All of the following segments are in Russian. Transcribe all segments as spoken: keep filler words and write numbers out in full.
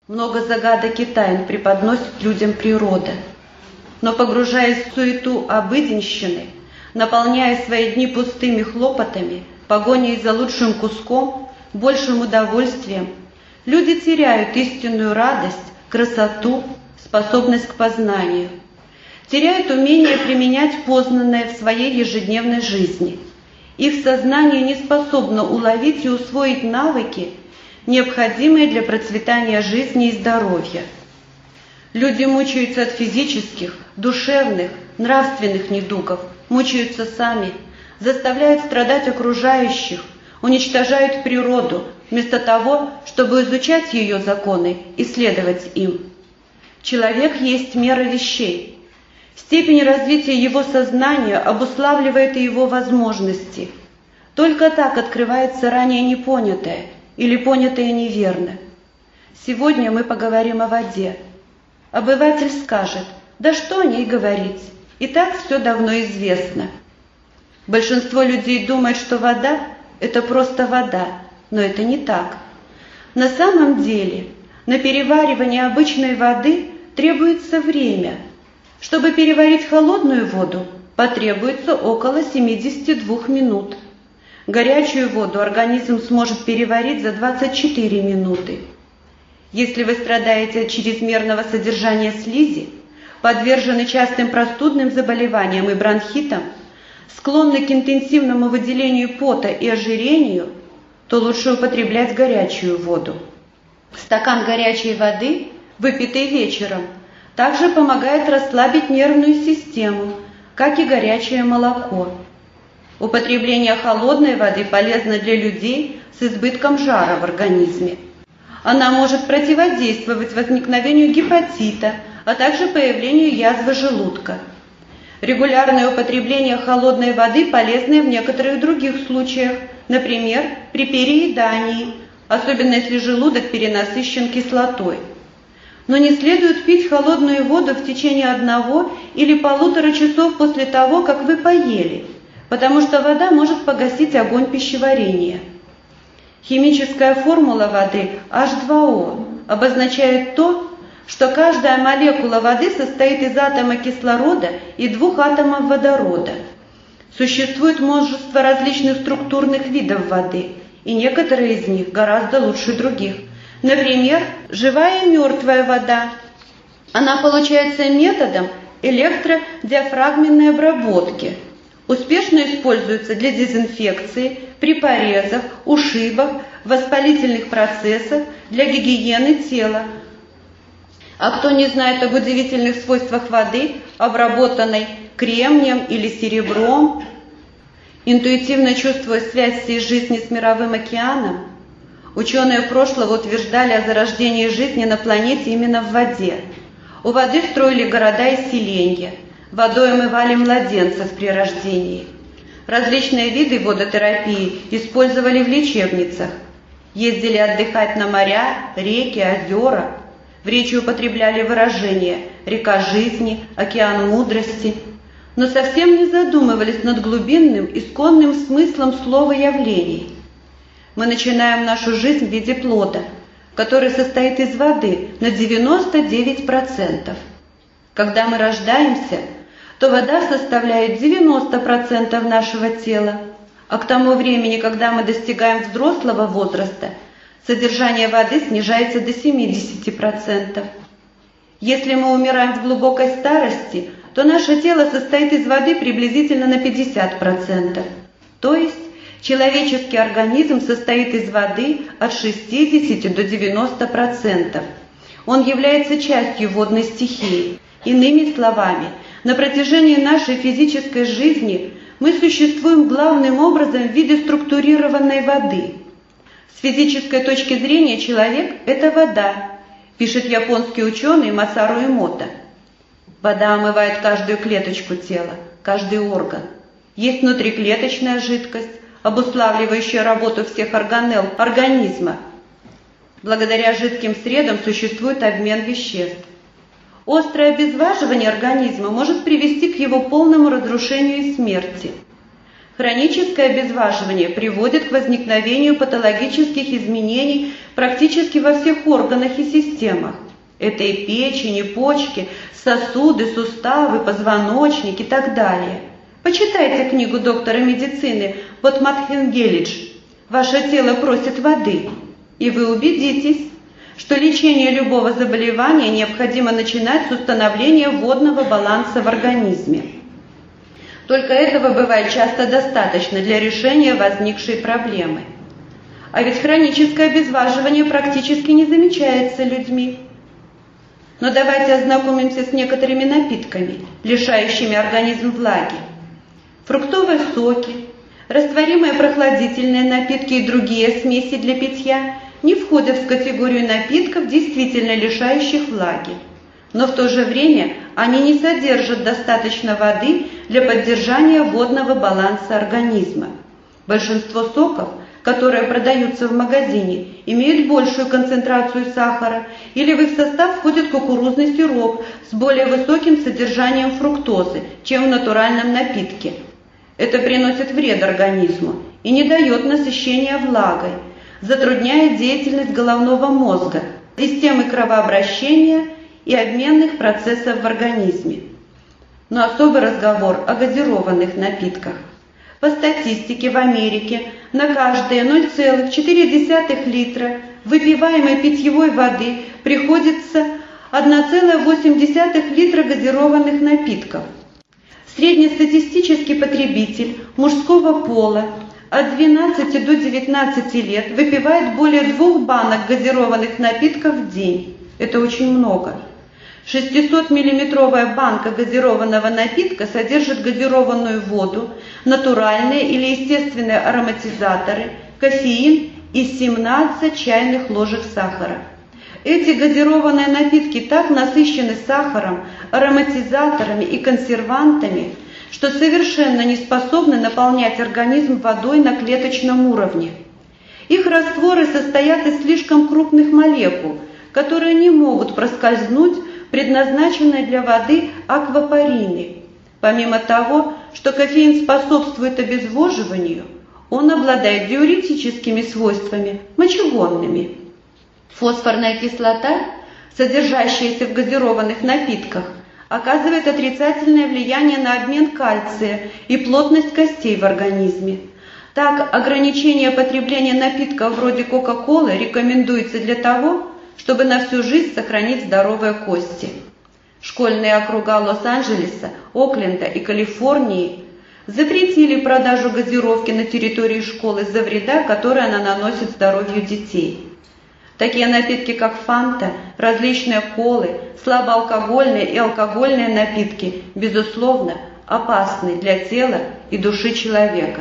Много загадок и тайн преподносит людям природа. Но погружаясь в суету обыденщины, наполняя свои дни пустыми хлопотами, погоней за лучшим куском, большим удовольствием, люди теряют истинную радость, красоту, способность к познанию, теряют умение применять познанное в своей ежедневной жизни. Их сознание не способно уловить и усвоить навыки, необходимые для процветания жизни и здоровья. Люди мучаются от физических, душевных, нравственных недугов, мучаются сами, заставляют страдать окружающих, уничтожают природу, вместо того, чтобы изучать ее законы и следовать им. Человек есть мера вещей. Степень развития его сознания обуславливает и его возможности. Только так открывается ранее непонятое или понятое неверно. Сегодня мы поговорим о воде. Обыватель скажет: да что о ней говорить, и так все давно известно. Большинство людей думает, что вода – это просто вода, но это не так. На самом деле, на переваривание обычной воды требуется время. Чтобы переварить холодную воду, потребуется около семидесяти двух минут. Горячую воду организм сможет переварить за двадцать четыре минуты. Если вы страдаете от чрезмерного содержания слизи, подвержены частым простудным заболеваниям и бронхитам, склонны к интенсивному выделению пота и ожирению, то лучше употреблять горячую воду. Стакан горячей воды, выпитый вечером, также помогает расслабить нервную систему, как и горячее молоко. Употребление холодной воды полезно для людей с избытком жара в организме. Она может противодействовать возникновению гепатита, а также появлению язвы желудка. Регулярное употребление холодной воды полезно в некоторых других случаях, например, при переедании, особенно если желудок перенасыщен кислотой. Но не следует пить холодную воду в течение одного или полутора часов после того, как вы поели, потому что вода может погасить огонь пищеварения. Химическая формула воды эйч два о обозначает то, что каждая молекула воды состоит из атома кислорода и двух атомов водорода. Существует множество различных структурных видов воды, и некоторые из них гораздо лучше других. Например, живая и мертвая вода. Она получается методом электродиафрагменной обработки. Успешно используется для дезинфекции, при порезах, ушибах, воспалительных процессах, для гигиены тела. А кто не знает об удивительных свойствах воды, обработанной кремнием или серебром, интуитивно чувствуя связь всей жизни с мировым океаном, ученые прошлого утверждали о зарождении жизни на планете именно в воде. У воды строили города и селения, водой омывали младенцев при рождении. Различные виды водотерапии использовали в лечебницах, ездили отдыхать на моря, реки, озера. В речи употребляли выражения «река жизни», «океан мудрости», но совсем не задумывались над глубинным, исконным смыслом слова явлений. Мы начинаем нашу жизнь в виде плода, который состоит из воды на девяносто девять процентов. Когда мы рождаемся, то вода составляет девяносто процентов нашего тела, а к тому времени, когда мы достигаем взрослого возраста, содержание воды снижается до семидесяти процентов. Если мы умираем в глубокой старости, то наше тело состоит из воды приблизительно на пятьдесят процентов. То есть человеческий организм состоит из воды от шестидесяти до девяноста процентов. Он является частью водной стихии. Иными словами, на протяжении нашей физической жизни мы существуем главным образом в виде структурированной воды. С физической точки зрения человек – это вода, пишет японский ученый Масару Эмото. Вода омывает каждую клеточку тела, каждый орган. Есть внутриклеточная жидкость, обуславливающая работу всех органелл организма. Благодаря жидким средам существует обмен веществ. Острое обезваживание организма может привести к его полному разрушению и смерти. Хроническое обезваживание приводит к возникновению патологических изменений практически во всех органах и системах. Это и печень, и почки, сосуды, суставы, позвоночник и так далее. Почитайте книгу доктора медицины Потматхенгелидж «Ваше тело просит воды», и вы убедитесь, что лечение любого заболевания необходимо начинать с установления водного баланса в организме. Только этого бывает часто достаточно для решения возникшей проблемы. А ведь хроническое обезвоживание практически не замечается людьми. Но давайте ознакомимся с некоторыми напитками, лишающими организм влаги. Фруктовые соки, растворимые прохладительные напитки и другие смеси для питья не входят в категорию напитков, действительно лишающих влаги. Но в то же время они не содержат достаточно воды для поддержания водного баланса организма. Большинство соков, которые продаются в магазине, имеют большую концентрацию сахара, или в их состав входит кукурузный сироп с более высоким содержанием фруктозы, чем в натуральном напитке. Это приносит вред организму и не дает насыщения влагой, затрудняет деятельность головного мозга, системы кровообращения и обменных процессов в организме. Но особый разговор о газированных напитках. По статистике в Америке на каждые ноль целых четыре десятых литра выпиваемой питьевой воды приходится одна целая восемь десятых литра газированных напитков. Среднестатистический потребитель мужского пола от двенадцати до девятнадцати лет выпивает более двух банок газированных напитков в день. Это очень много. шестисотмиллилитровая банка газированного напитка содержит газированную воду, натуральные или естественные ароматизаторы, кофеин и семнадцать чайных ложек сахара. Эти газированные напитки так насыщены сахаром, ароматизаторами и консервантами, что совершенно не способны наполнять организм водой на клеточном уровне. Их растворы состоят из слишком крупных молекул, которые не могут проскользнуть предназначенные для воды аквапорины. Помимо того, что кофеин способствует обезвоживанию, он обладает диуретическими свойствами, мочегонными. Фосфорная кислота, содержащаяся в газированных напитках, оказывает отрицательное влияние на обмен кальция и плотность костей в организме. Так, ограничение потребления напитков вроде Кока-Колы рекомендуется для того, чтобы на всю жизнь сохранить здоровые кости. Школьные округа Лос-Анджелеса, Окленда и Калифорнии запретили продажу газировки на территории школы из-за вреда, который она наносит здоровью детей. Такие напитки, как фанта, различные колы, слабоалкогольные и алкогольные напитки, безусловно, опасны для тела и души человека.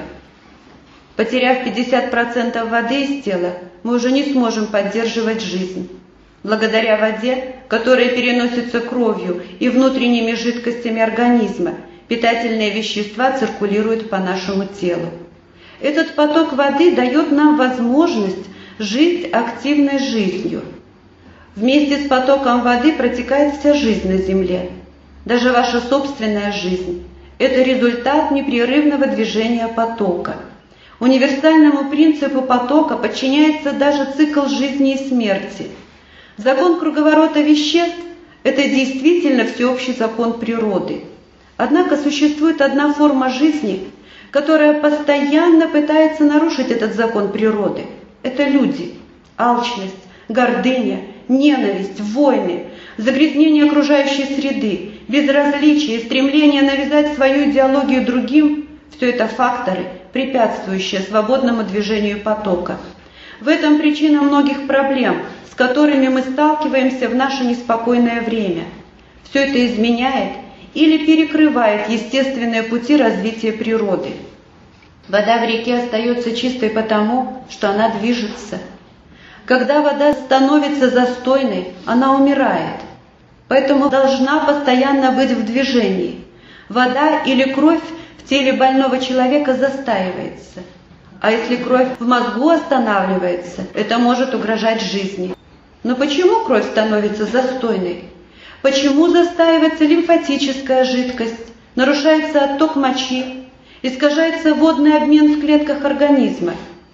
Потеряв пятьдесят процентов воды из тела, мы уже не сможем поддерживать жизнь. Благодаря воде, которая переносится кровью и внутренними жидкостями организма, питательные вещества циркулируют по нашему телу. Этот поток воды дает нам возможность жить активной жизнью. Вместе с потоком воды протекает вся жизнь на Земле. Даже ваша собственная жизнь – это результат непрерывного движения потока. Универсальному принципу потока подчиняется даже цикл жизни и смерти. Закон круговорота веществ – это действительно всеобщий закон природы. Однако существует одна форма жизни, которая постоянно пытается нарушить этот закон природы. Это люди. Алчность, гордыня, ненависть, войны, загрязнение окружающей среды, безразличие, стремление навязать свою идеологию другим – все это факторы, препятствующие свободному движению потока. В этом причина многих проблем, с которыми мы сталкиваемся в наше неспокойное время. Все это изменяет или перекрывает естественные пути развития природы. Вода в реке остается чистой потому, что она движется. Когда вода становится застойной, она умирает. Поэтому должна постоянно быть в движении. Вода или кровь в теле больного человека застаивается. А если кровь в мозгу останавливается, это может угрожать жизни. Но почему кровь становится застойной? Почему застаивается лимфатическая жидкость, нарушается отток мочи, искажается водный обмен в клетках организма?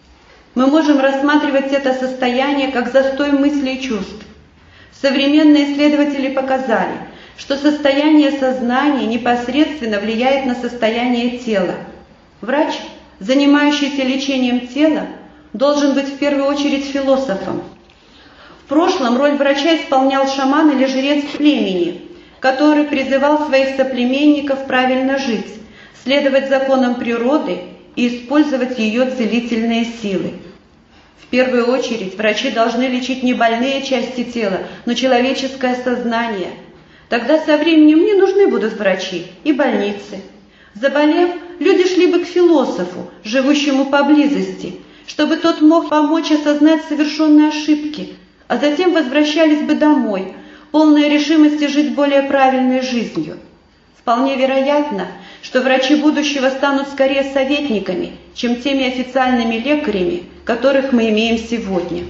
Мы можем рассматривать это состояние как застой мыслей и чувств. Современные исследователи показали, что состояние сознания непосредственно влияет на состояние тела. Врач, занимающийся лечением тела, должен быть в первую очередь философом. В прошлом роль врача исполнял шаман или жрец племени, который призывал своих соплеменников правильно жить, следовать законам природы и использовать ее целительные силы. В первую очередь врачи должны лечить не больные части тела, но человеческое сознание. Тогда со временем не нужны будут врачи и больницы. Заболев, люди шли бы к философу, живущему поблизости, чтобы тот мог помочь осознать совершенные ошибки, а затем возвращались бы домой, полные решимости жить более правильной жизнью. Вполне вероятно, что врачи будущего станут скорее советниками, чем теми официальными лекарями, которых мы имеем сегодня.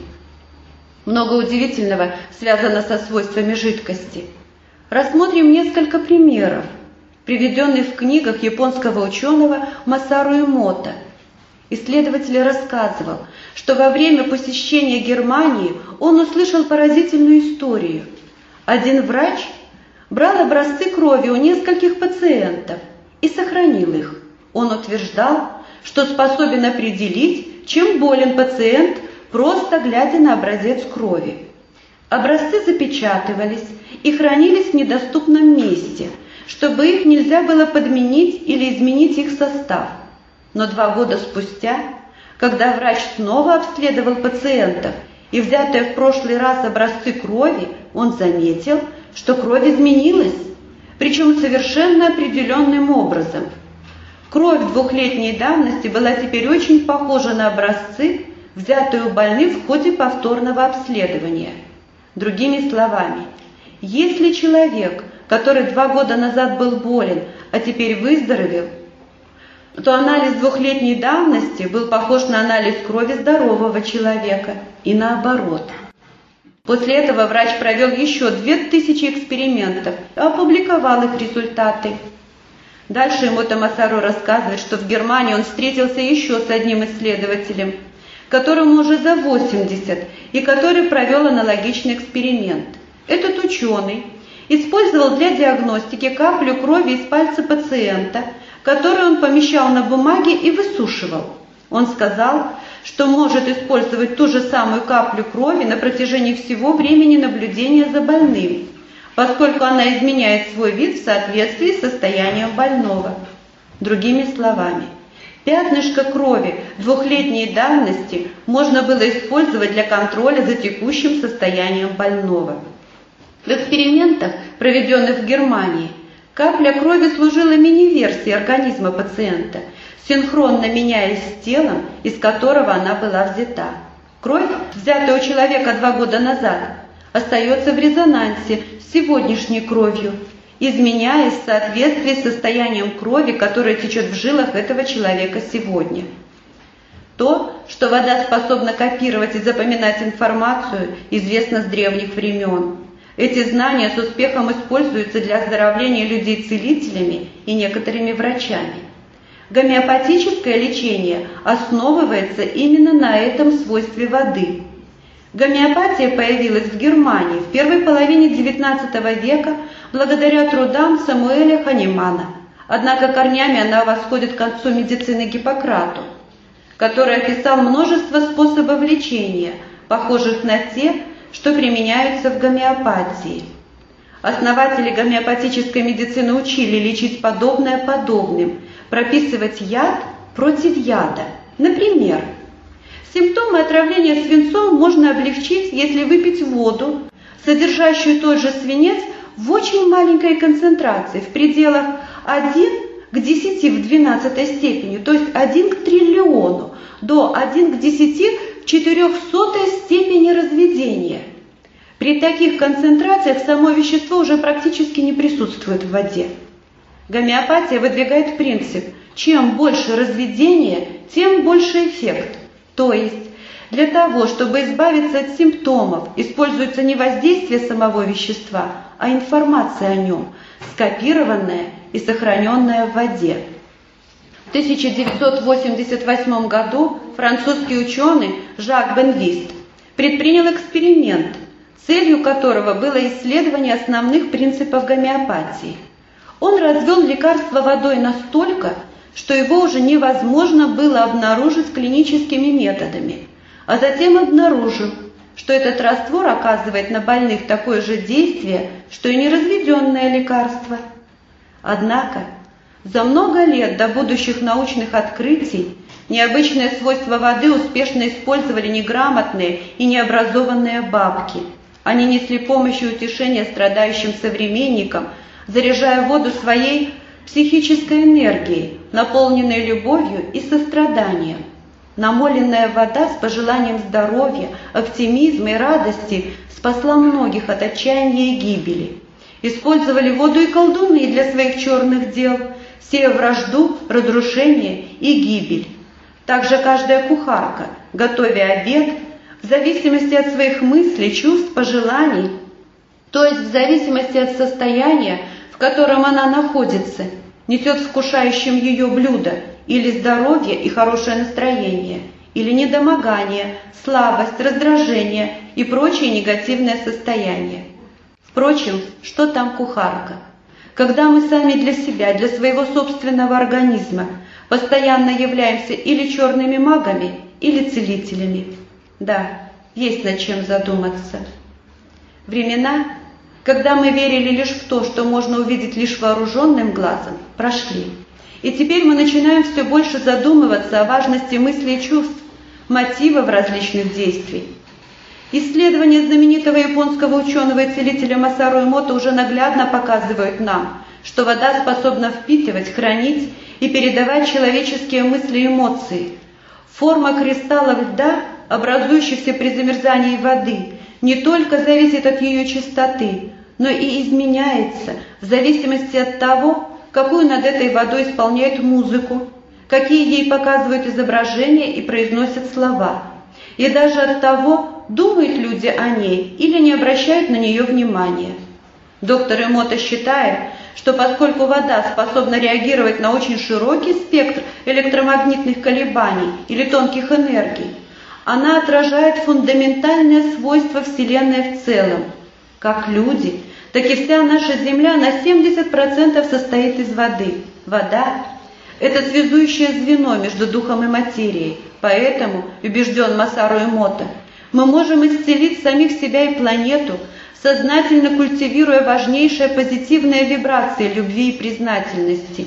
Много удивительного связано со свойствами жидкости. Рассмотрим несколько примеров, приведенных в книгах японского ученого Масару Эмото. Исследователь рассказывал, что во время посещения Германии он услышал поразительную историю. Один врач брал образцы крови у нескольких пациентов и сохранил их. Он утверждал, что способен определить, чем болен пациент, просто глядя на образец крови. Образцы запечатывались и хранились в недоступном месте, чтобы их нельзя было подменить или изменить их состав. Но два года спустя, когда врач снова обследовал пациентов и взятые в прошлый раз образцы крови, он заметил, что кровь изменилась, причем совершенно определенным образом. Кровь двухлетней давности была теперь очень похожа на образцы, взятые у больных в ходе повторного обследования. Другими словами, если человек, который два года назад был болен, а теперь выздоровел, то анализ двухлетней давности был похож на анализ крови здорового человека и наоборот. После этого врач провел еще две тысячи экспериментов и опубликовал их результаты. Дальше Эмото Масару рассказывает, что в Германии он встретился еще с одним исследователем, которому уже за восемьдесят, и который провел аналогичный эксперимент. Этот ученый использовал для диагностики каплю крови из пальца пациента, которую он помещал на бумаге и высушивал. Он сказал, что может использовать ту же самую каплю крови на протяжении всего времени наблюдения за больным, поскольку она изменяет свой вид в соответствии с состоянием больного. Другими словами, пятнышко крови двухлетней давности можно было использовать для контроля за текущим состоянием больного. В экспериментах, проведенных в Германии, капля крови служила мини-версией организма пациента, синхронно меняясь с телом, из которого она была взята. Кровь, взятая у человека два года назад, остается в резонансе с сегодняшней кровью, изменяясь в соответствии с состоянием крови, которая течет в жилах этого человека сегодня. То, что вода способна копировать и запоминать информацию, известно с древних времен. Эти знания с успехом используются для оздоровления людей целителями и некоторыми врачами. Гомеопатическое лечение основывается именно на этом свойстве воды. Гомеопатия появилась в Германии в первой половине девятнадцатого века благодаря трудам Самуэля Ханимана. Однако корнями она восходит к отцу медицины Гиппократу, который описал множество способов лечения, похожих на те, что применяются в гомеопатии. Основатели гомеопатической медицины учили лечить подобное подобным, прописывать яд против яда. Например, симптомы отравления свинцом можно облегчить, если выпить воду, содержащую тот же свинец, в очень маленькой концентрации, в пределах один к десяти в двенадцатой степени, то есть один к триллиону, до один к десяти в четырехсотой степени разведения. При таких концентрациях само вещество уже практически не присутствует в воде. Гомеопатия выдвигает принцип: чем больше разведения, тем больше эффект. То есть, для того, чтобы избавиться от симптомов, используется не воздействие самого вещества, а информация о нем, скопированная и сохраненная в воде. В тысяча девятьсот восемьдесят восьмом году французский ученый Жак Бенвист предпринял эксперимент, целью которого было исследование основных принципов гомеопатии. Он развел лекарство водой настолько, что его уже невозможно было обнаружить клиническими методами, а затем обнаружил, что этот раствор оказывает на больных такое же действие, что и неразведенное лекарство. Однако, за много лет до будущих научных открытий необычные свойства воды успешно использовали неграмотные и необразованные бабки. Они несли помощь и утешение страдающим современникам, заряжая воду своей психической энергией, наполненной любовью и состраданием. Намоленная вода с пожеланием здоровья, оптимизма и радости спасла многих от отчаяния и гибели. Использовали воду и колдуны для своих черных дел, сея вражду, разрушение и гибель. Также каждая кухарка, готовя обед, в зависимости от своих мыслей, чувств, пожеланий, то есть в зависимости от состояния, в котором она находится, несет вкушающим ее блюдо или здоровье и хорошее настроение, или недомогание, слабость, раздражение и прочие негативные состояния. Впрочем, что там кухарка? Когда мы сами для себя, для своего собственного организма постоянно являемся или черными магами, или целителями. Да, есть над чем задуматься. Времена, когда мы верили лишь в то, что можно увидеть лишь вооруженным глазом, прошли. И теперь мы начинаем все больше задумываться о важности мыслей и чувств, мотивов различных действий. Исследования знаменитого японского ученого и целителя Масару Эмото уже наглядно показывают нам, что вода способна впитывать, хранить и передавать человеческие мысли и эмоции. Форма кристаллов льда, образующихся при замерзании воды, не только зависит от ее чистоты, но и изменяется в зависимости от того, какую над этой водой исполняют музыку, какие ей показывают изображения и произносят слова, и даже от того, думают люди о ней или не обращают на нее внимания. Доктор Эмото считает, что поскольку вода способна реагировать на очень широкий спектр электромагнитных колебаний или тонких энергий, она отражает фундаментальные свойства Вселенной в целом. Как люди, так и вся наша Земля на семьдесят процентов состоит из воды. Вода – это связующее звено между духом и материей, поэтому, убежден Масару Эмото, мы можем исцелить самих себя и планету, сознательно культивируя важнейшие позитивные вибрации любви и признательности.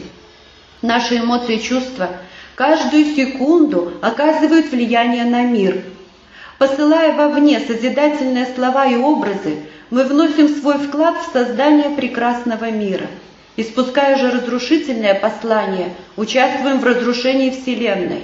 Наши эмоции и чувства каждую секунду оказывают влияние на мир. Посылая вовне созидательные слова и образы, мы вносим свой вклад в создание прекрасного мира. Испуская же разрушительное послание, участвуем в разрушении Вселенной.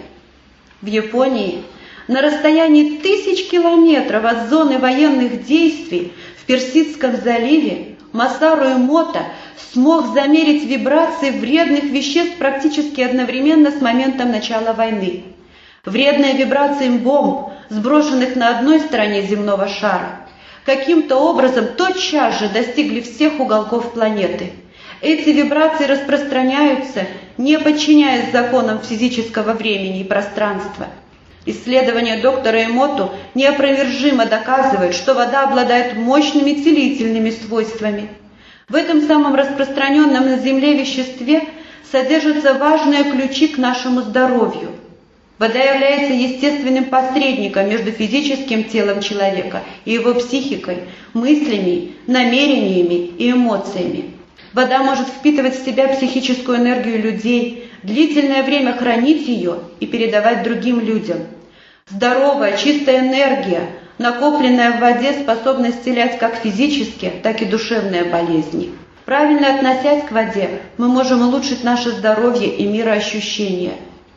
В Японии, на расстоянии тысяч километров от зоны военных действий в Персидском заливе, Масару Эмото смог замерить вибрации вредных веществ практически одновременно с моментом начала войны. Вредные вибрации бомб, сброшенных на одной стороне земного шара, каким-то образом тотчас же достигли всех уголков планеты. Эти вибрации распространяются, не подчиняясь законам физического времени и пространства. Исследования доктора Эмото неопровержимо доказывают, что вода обладает мощными целительными свойствами. В этом самом распространенном на Земле веществе содержатся важные ключи к нашему здоровью. Вода является естественным посредником между физическим телом человека и его психикой, мыслями, намерениями и эмоциями. Вода может впитывать в себя психическую энергию людей, длительное время хранить ее и передавать другим людям. Здоровая, чистая энергия, накопленная в воде, способна исцелять как физические, так и душевные болезни. Правильно относясь к воде, мы можем улучшить наше здоровье и мироощущение.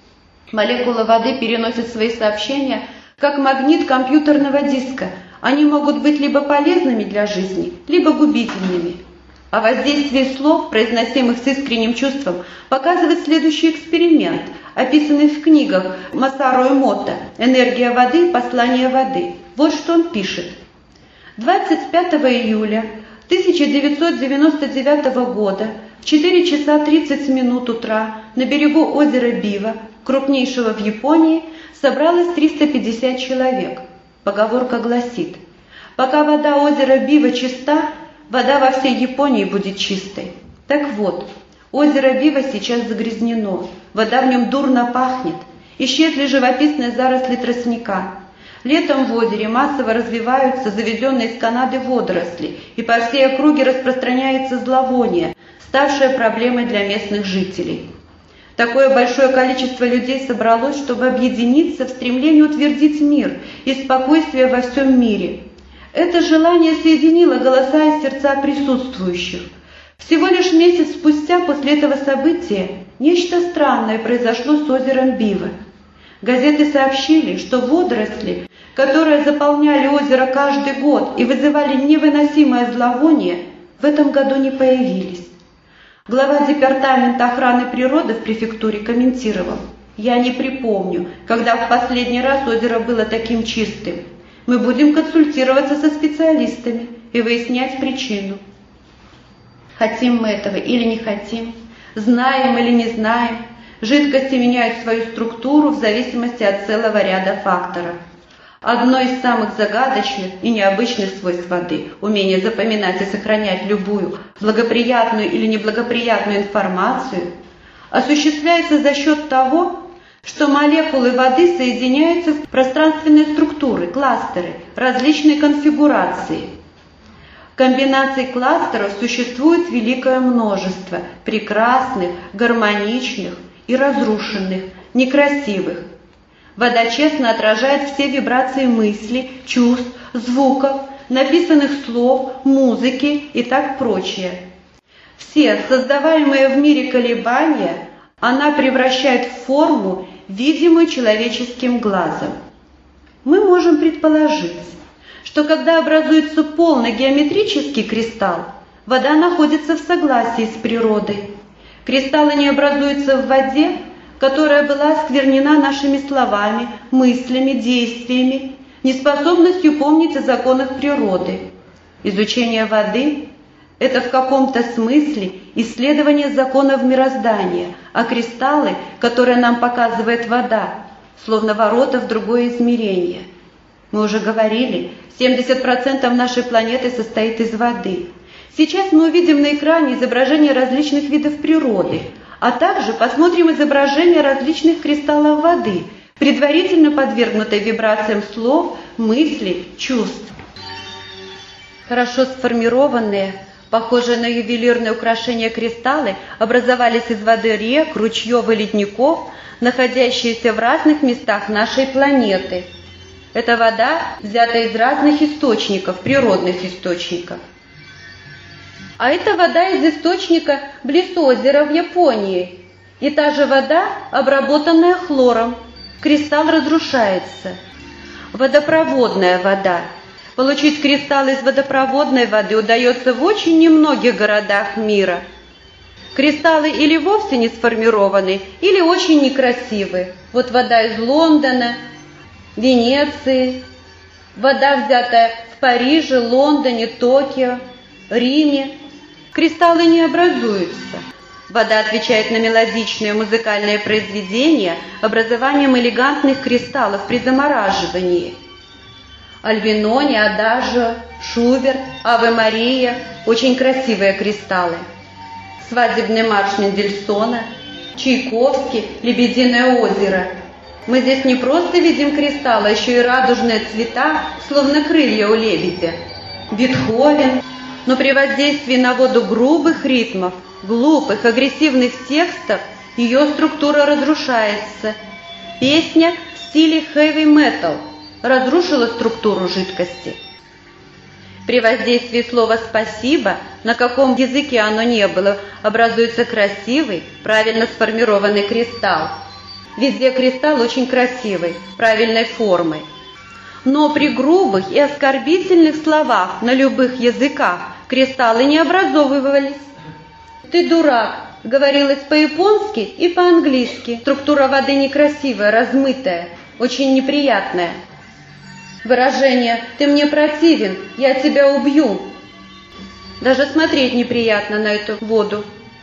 Молекулы воды переносят свои сообщения, как магнит компьютерного диска. Они могут быть либо полезными для жизни, либо губительными. О воздействии слов, произносимых с искренним чувством, показывает следующий эксперимент, описанный в книгах Масару Эмото «Энергия воды. Послание воды». Вот что он пишет. двадцать пятого июля тысяча девятьсот девяносто девятого года В четыре часа тридцать минут утра на берегу озера Бива, крупнейшего в Японии, собралось триста пятьдесят человек. Поговорка гласит: пока вода озера Бива чиста, вода во всей Японии будет чистой. Так вот, озеро Бива сейчас загрязнено, вода в нем дурно пахнет, исчезли живописные заросли тростника. Летом в озере массово развиваются завезенные из Канады водоросли, и по всей округе распространяется зловоние, ставшее проблемой для местных жителей. Такое большое количество людей собралось, чтобы объединиться в стремлении утвердить мир и спокойствие во всем мире. Это желание соединило голоса и сердца присутствующих. Всего лишь месяц спустя после этого события нечто странное произошло с озером Бива. Газеты сообщили, что водоросли, которые заполняли озеро каждый год и вызывали невыносимое зловоние, в этом году не появились. Глава департамента охраны природы в префектуре комментировал: «Я не припомню, когда в последний раз озеро было таким чистым. Мы будем консультироваться со специалистами и выяснять причину». Хотим мы этого или не хотим, знаем или не знаем, жидкости меняют свою структуру в зависимости от целого ряда факторов. Одно из самых загадочных и необычных свойств воды – умение запоминать и сохранять любую благоприятную или неблагоприятную информацию – осуществляется за счет того, что молекулы воды соединяются в пространственные структуры, кластеры, различной конфигурации. Комбинаций кластеров существует великое множество – прекрасных, гармоничных и разрушенных, некрасивых. Вода честно отражает все вибрации мысли, чувств, звуков, написанных слов, музыки и так прочее. Все создаваемые в мире колебания она превращает в форму, видимую человеческим глазом. Мы можем предположить, что когда образуется полный геометрический кристалл, вода находится в согласии с природой. Кристаллы не образуются в воде, которая была осквернена нашими словами, мыслями, действиями, неспособностью помнить о законах природы. Изучение воды – это в каком-то смысле исследование законов мироздания, а кристаллы, которые нам показывает вода, словно ворота в другое измерение. Мы уже говорили, семьдесят процентов нашей планеты состоит из воды. Сейчас мы увидим на экране изображения различных видов природы, а также посмотрим изображения различных кристаллов воды, предварительно подвергнутой вибрациям слов, мыслей, чувств. Хорошо сформированные, похожие на ювелирные украшения кристаллы образовались из воды рек, ручьев и ледников, находящиеся в разных местах нашей планеты. Эта вода взята из разных источников, природных источников. А это вода из источника близ озера в Японии. И та же вода, обработанная хлором. Кристалл разрушается. Водопроводная вода. Получить кристалл из водопроводной воды удается в очень немногих городах мира. Кристаллы или вовсе не сформированы, или очень некрасивы. Вот вода из Лондона, Венеции, вода, взятая в Париже, Лондоне, Токио, Риме. Кристаллы не образуются. Вода отвечает на мелодичные музыкальные произведения образованием элегантных кристаллов при замораживании. Альбинони, Адажио, Шуберт, Аве Мария – очень красивые кристаллы. Свадебный марш Мендельсона, Чайковский, Лебединое озеро. Мы здесь не просто видим кристаллы, а еще и радужные цвета, словно крылья у лебедя. Бетховен. Но при воздействии на воду грубых ритмов, глупых, агрессивных текстов, ее структура разрушается. Песня в стиле heavy metal разрушила структуру жидкости. При воздействии слова «спасибо», на каком языке оно не было, образуется красивый, правильно сформированный кристалл. Везде кристалл очень красивый, правильной формы. Но при грубых и оскорбительных словах на любых языках кристаллы не образовывались. «Ты дурак», говорилось по-японски и по-английски. Структура воды некрасивая, размытая, очень неприятная. Выражение «ты мне противен, я тебя убью». Даже смотреть неприятно на эту воду.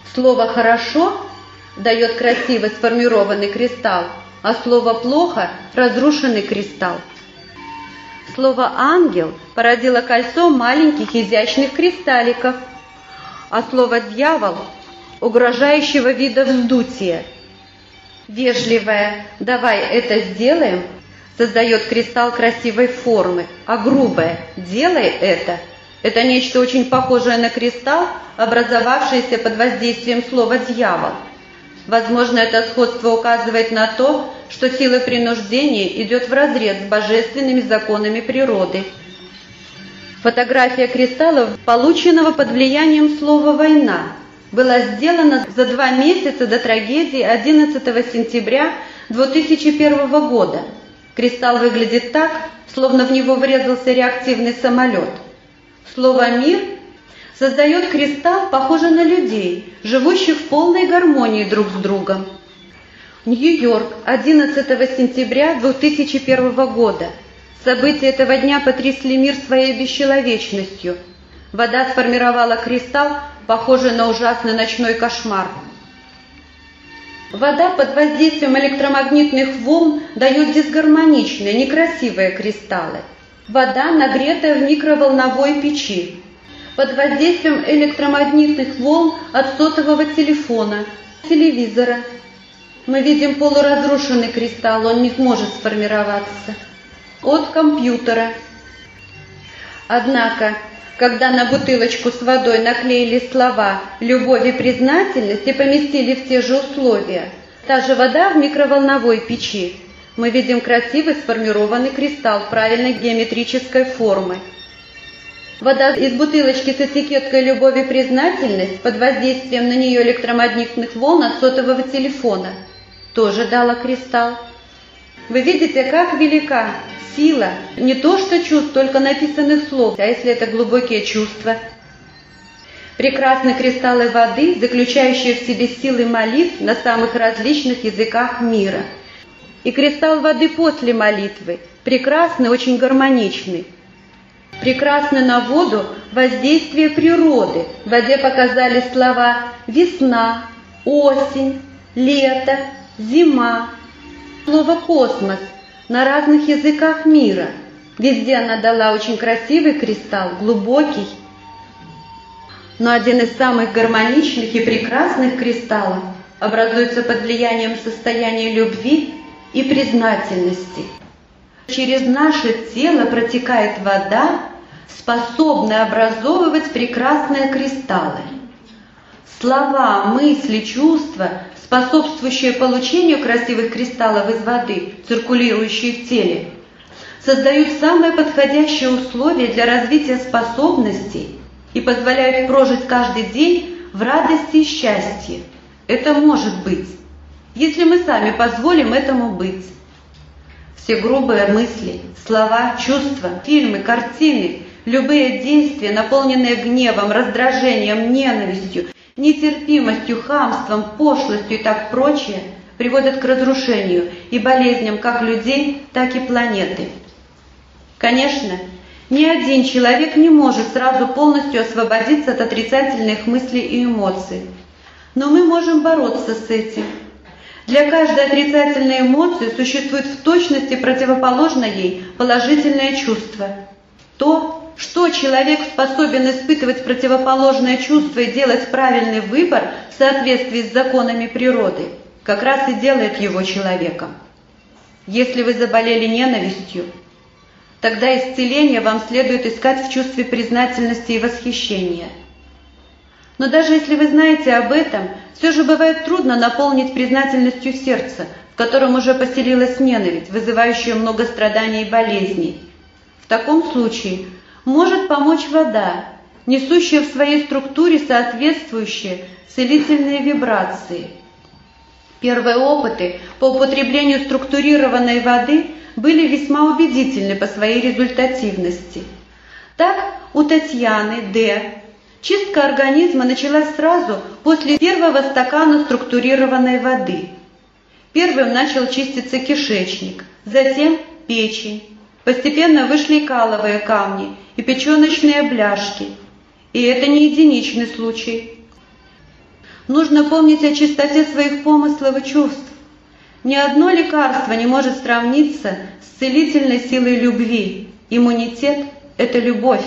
Слово «хорошо» дает красиво сформированный кристалл, а слово «плохо» – разрушенный кристалл. Слово «ангел» породило кольцо маленьких изящных кристалликов, а слово «дьявол» – угрожающего вида вздутия. Вежливое «давай это сделаем» создает кристалл красивой формы, а грубое «делай это» – это нечто очень похожее на кристалл, образовавшееся под воздействием слова «дьявол». Возможно, это сходство указывает на то, что сила принуждения идет вразрез с божественными законами природы. Фотография кристаллов, полученного под влиянием слова «война», была сделана за два месяца до трагедии одиннадцатого сентября две тысячи первого года. Кристалл выглядит так, словно в него врезался реактивный самолет. Слово «мир» создает кристалл, похожий на людей, живущих в полной гармонии друг с другом. Нью-Йорк, одиннадцатого сентября две тысячи первого года. События этого дня потрясли мир своей бесчеловечностью. Вода сформировала кристалл, похожий на ужасный ночной кошмар. Вода под воздействием электромагнитных волн дает дисгармоничные, некрасивые кристаллы. Вода, нагретая в микроволновой печи. Под воздействием электромагнитных волн от сотового телефона, телевизора. Мы видим полуразрушенный кристалл, он не сможет сформироваться. От компьютера. Однако, когда на бутылочку с водой наклеили слова «любовь» и «признательность» и поместили в те же условия, та же вода в микроволновой печи, мы видим красивый сформированный кристалл правильной геометрической формы. Вода из бутылочки с этикеткой «любовь и признательность» под воздействием на нее электромагнитных волн от сотового телефона тоже дала кристалл. Вы видите, как велика сила не то что чувств, только написанных слов, а если это глубокие чувства. Прекрасны кристаллы воды, заключающие в себе силы молитв на самых различных языках мира. И кристалл воды после молитвы прекрасный, очень гармоничный. Прекрасно на воду воздействие природы. В воде показали слова «весна», «осень», «лето», «зима». Слово «космос» на разных языках мира. Везде она дала очень красивый кристалл, глубокий. Но один из самых гармоничных и прекрасных кристаллов образуется под влиянием состояния любви и признательности. Через наше тело протекает вода, способная образовывать прекрасные кристаллы. Слова, мысли, чувства, способствующие получению красивых кристаллов из воды, циркулирующие в теле, создают самые подходящие условия для развития способностей и позволяют прожить каждый день в радости и счастье. Это может быть, если мы сами позволим этому быть. Все грубые мысли, слова, чувства, фильмы, картины, любые действия, наполненные гневом, раздражением, ненавистью, нетерпимостью, хамством, пошлостью и так прочее, приводят к разрушению и болезням как людей, так и планеты. Конечно, ни один человек не может сразу полностью освободиться от отрицательных мыслей и эмоций, но мы можем бороться с этим. Для каждой отрицательной эмоции существует в точности противоположно ей положительное чувство. То, что человек способен испытывать противоположное чувство и делать правильный выбор в соответствии с законами природы, как раз и делает его человеком. Если вы заболели ненавистью, тогда исцеление вам следует искать в чувстве признательности и восхищения. Но даже если вы знаете об этом, все же бывает трудно наполнить признательностью сердце, в котором уже поселилась ненависть, вызывающая много страданий и болезней. В таком случае может помочь вода, несущая в своей структуре соответствующие целительные вибрации. Первые опыты по употреблению структурированной воды были весьма убедительны по своей результативности. Так, у Татьяны Д. чистка организма началась сразу после первого стакана структурированной воды. Первым начал чиститься кишечник, затем печень. Постепенно вышли каловые камни и печеночные бляшки. И это не единичный случай. Нужно помнить о чистоте своих помыслов и чувств. Ни одно лекарство не может сравниться с целительной силой любви. Иммунитет – это любовь.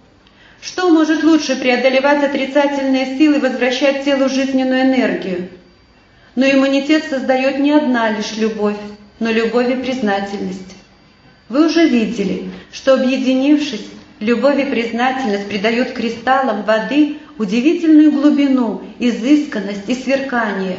Что может лучше преодолевать отрицательные силы и возвращать телу жизненную энергию? Но иммунитет создает не одна лишь любовь, но любовь и признательность. Вы уже видели, что, объединившись, любовь и признательность придают кристаллам воды удивительную глубину, изысканность и сверкание.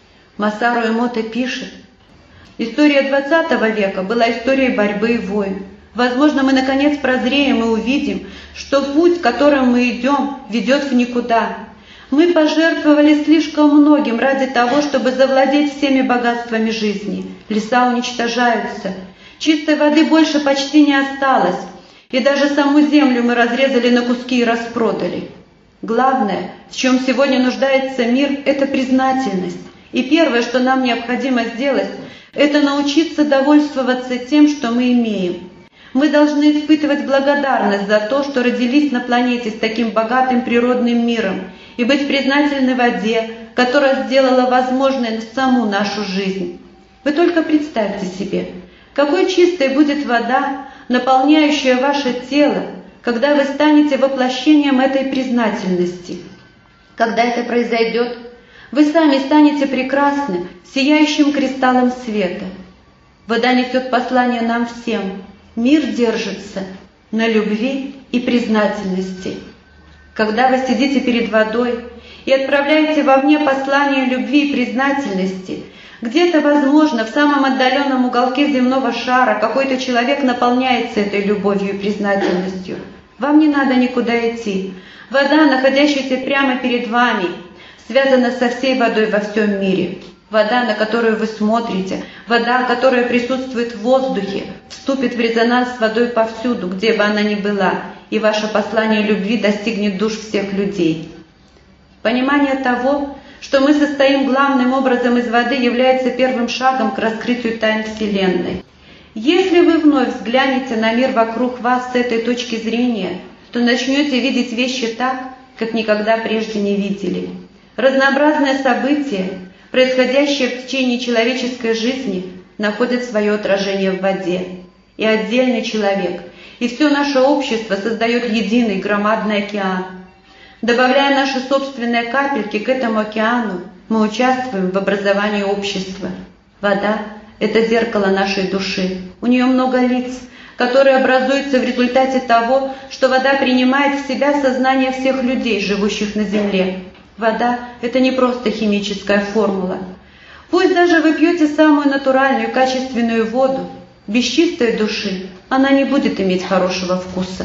Масару Эмото пишет: «История двадцатого века была историей борьбы и войн. Возможно, мы наконец прозреем и увидим, что путь, которым мы идем, ведет в никуда. Мы пожертвовали слишком многим ради того, чтобы завладеть всеми богатствами жизни. Леса уничтожаются. Чистой воды больше почти не осталось, и даже саму землю мы разрезали на куски и распродали. Главное, в чем сегодня нуждается мир, это признательность. И первое, что нам необходимо сделать, это научиться довольствоваться тем, что мы имеем. Мы должны испытывать благодарность за то, что родились на планете с таким богатым природным миром, и быть признательны воде, которая сделала возможной саму нашу жизнь. Вы только представьте себе, какой чистой будет вода, наполняющая ваше тело, когда вы станете воплощением этой признательности. Когда это произойдет, вы сами станете прекрасным, сияющим кристаллом света. Вода несет послание нам всем. Мир держится на любви и признательности. Когда вы сидите перед водой и отправляете вовне послание любви и признательности, где-то, возможно, в самом отдаленном уголке земного шара какой-то человек наполняется этой любовью и признательностью. Вам не надо никуда идти. Вода, находящаяся прямо перед вами, связана со всей водой во всем мире. Вода, на которую вы смотрите, вода, которая присутствует в воздухе, вступит в резонанс с водой повсюду, где бы она ни была, и ваше послание любви достигнет душ всех людей. Понимание того, что мы состоим главным образом из воды, является первым шагом к раскрытию тайн Вселенной. Если вы вновь взглянете на мир вокруг вас с этой точки зрения, то начнете видеть вещи так, как никогда прежде не видели. Разнообразные события, происходящие в течение человеческой жизни, находят свое отражение в воде. И отдельный человек, и все наше общество создает единый громадный океан. Добавляя наши собственные капельки к этому океану, мы участвуем в образовании общества. Вода – это зеркало нашей души. У нее много лиц, которые образуются в результате того, что вода принимает в себя сознание всех людей, живущих на Земле. Вода – это не просто химическая формула. Пусть даже вы пьете самую натуральную, качественную воду, без чистой души она не будет иметь хорошего вкуса.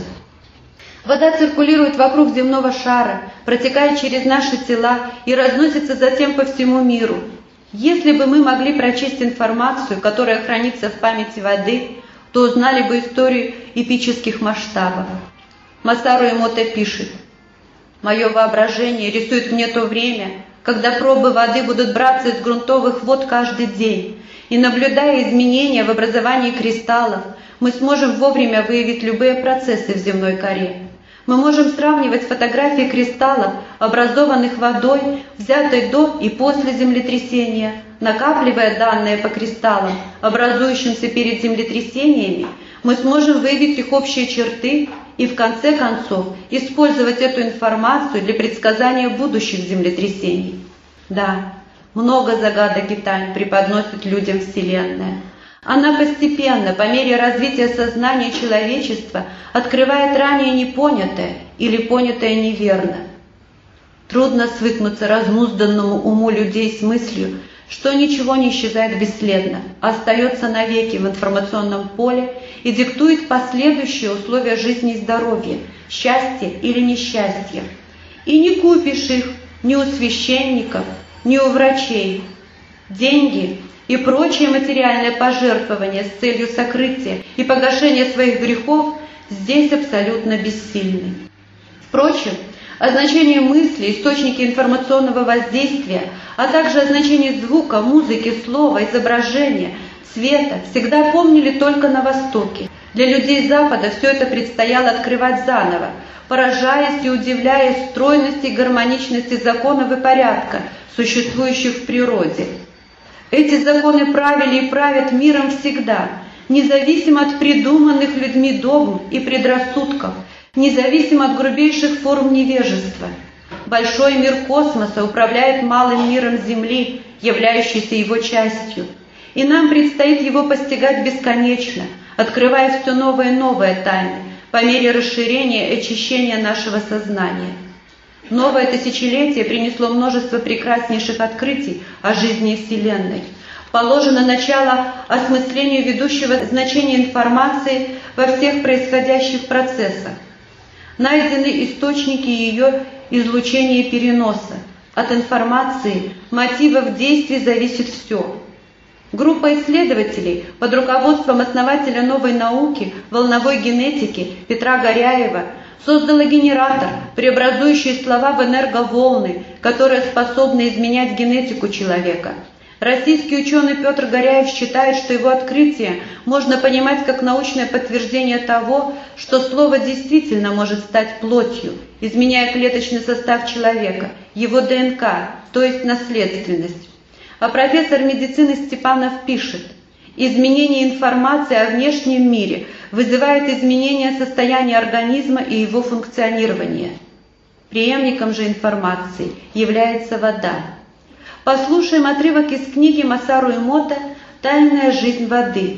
Вода циркулирует вокруг земного шара, протекает через наши тела и разносится затем по всему миру. Если бы мы могли прочесть информацию, которая хранится в памяти воды, то узнали бы историю эпических масштабов. Масару Эмото пишет: «Мое воображение рисует мне то время, когда пробы воды будут браться из грунтовых вод каждый день, и, наблюдая изменения в образовании кристаллов, мы сможем вовремя выявить любые процессы в земной коре. Мы можем сравнивать фотографии кристаллов, образованных водой, взятой до и после землетрясения, накапливая данные по кристаллам, образующимся перед землетрясениями. Мы сможем выявить их общие черты и, в конце концов, использовать эту информацию для предсказания будущих землетрясений. Да, много загадок и тайн преподносит людям Вселенная. Она постепенно, по мере развития сознания человечества, открывает ранее непонятое или понятое неверно. Трудно свыкнуться разнузданному уму людей с мыслью, что ничего не исчезает бесследно, а остается навеки в информационном поле и диктует последующие условия жизни и здоровья, счастья или несчастья. И не купишь их ни у священников, ни у врачей. Деньги и прочие материальные пожертвования с целью сокрытия и погашения своих грехов здесь абсолютно бессильны. Впрочем, о значении мысли, источники информационного воздействия, а также о значении звука, музыки, слова, изображения, цвета всегда помнили только на Востоке. Для людей Запада все это предстояло открывать заново, поражаясь и удивляясь стройности и гармоничности законов и порядка, существующих в природе. Эти законы правили и правят миром всегда, независимо от придуманных людьми догм и предрассудков, независимо от грубейших форм невежества. Большой мир космоса управляет малым миром Земли, являющейся его частью, и нам предстоит его постигать бесконечно, открывая все новые и новые тайны по мере расширения и очищения нашего сознания. Новое тысячелетие принесло множество прекраснейших открытий о жизни Вселенной. Положено начало осмыслению ведущего значения информации во всех происходящих процессах. Найдены источники ее излучения и переноса. От информации, мотивов действий зависит все. Группа исследователей под руководством основателя новой науки, волновой генетики Петра Горяева, создала генератор, преобразующий слова в энерговолны, которые способны изменять генетику человека. Российский ученый Петр Горяев считает, что его открытие можно понимать как научное подтверждение того, что слово действительно может стать плотью, изменяя клеточный состав человека, его ДНК, то есть наследственность. А профессор медицины Степанов пишет: изменение информации о внешнем мире вызывает изменение состояния организма и его функционирования. Преемником же информации является вода. Послушаем отрывок из книги Масару Эмото «Тайная жизнь воды».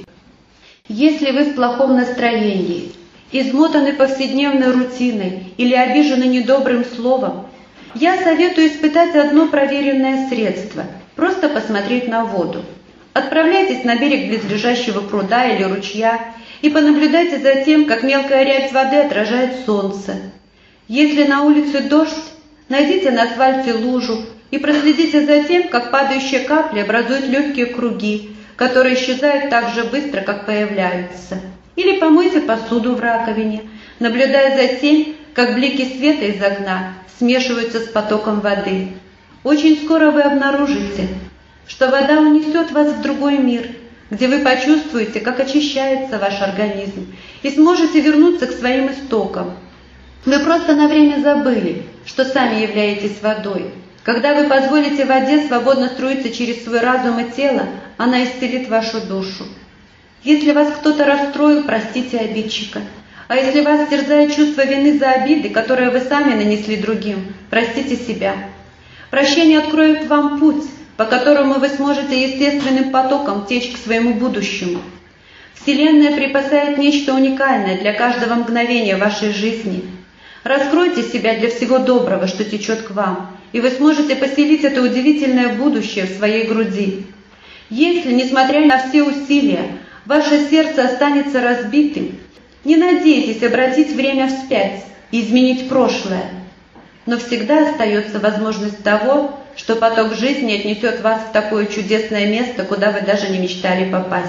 Если вы в плохом настроении, измотаны повседневной рутиной или обижены недобрым словом, я советую испытать одно проверенное средство – просто посмотреть на воду. Отправляйтесь на берег близлежащего пруда или ручья и понаблюдайте за тем, как мелкая рябь воды отражает солнце. Если на улице дождь, найдите на асфальте лужу и проследите за тем, как падающие капли образуют легкие круги, которые исчезают так же быстро, как появляются. Или помойте посуду в раковине, наблюдая за тем, как блики света из окна смешиваются с потоком воды. Очень скоро вы обнаружите, что вода унесет вас в другой мир, где вы почувствуете, как очищается ваш организм, и сможете вернуться к своим истокам. Вы просто на время забыли, что сами являетесь водой. Когда вы позволите воде свободно струиться через свой разум и тело, она исцелит вашу душу. Если вас кто-то расстроил, простите обидчика. А если вас терзает чувство вины за обиды, которые вы сами нанесли другим, простите себя. Прощение откроет вам путь, по которому вы сможете естественным потоком течь к своему будущему. Вселенная припасает нечто уникальное для каждого мгновения вашей жизни. Раскройте себя для всего доброго, что течет к вам, и вы сможете поселить это удивительное будущее в своей груди. Если, несмотря на все усилия, ваше сердце останется разбитым, не надейтесь обратить время вспять и изменить прошлое. Но всегда остается возможность того, что поток жизни отнесет вас в такое чудесное место, куда вы даже не мечтали попасть.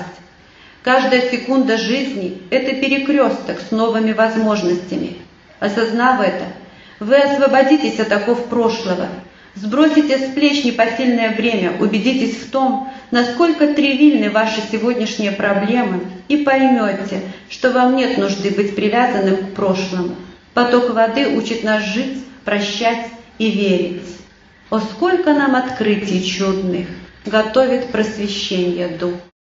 Каждая секунда жизни – это перекресток с новыми возможностями. Осознав это, вы освободитесь от оков прошлого, сбросите с плеч непосильное бремя, убедитесь в том, насколько тривиальны ваши сегодняшние проблемы, и поймете, что вам нет нужды быть привязанным к прошлому. Поток воды учит нас жить, прощать и верить. О, сколько нам открытий чудных готовит просвещение дух!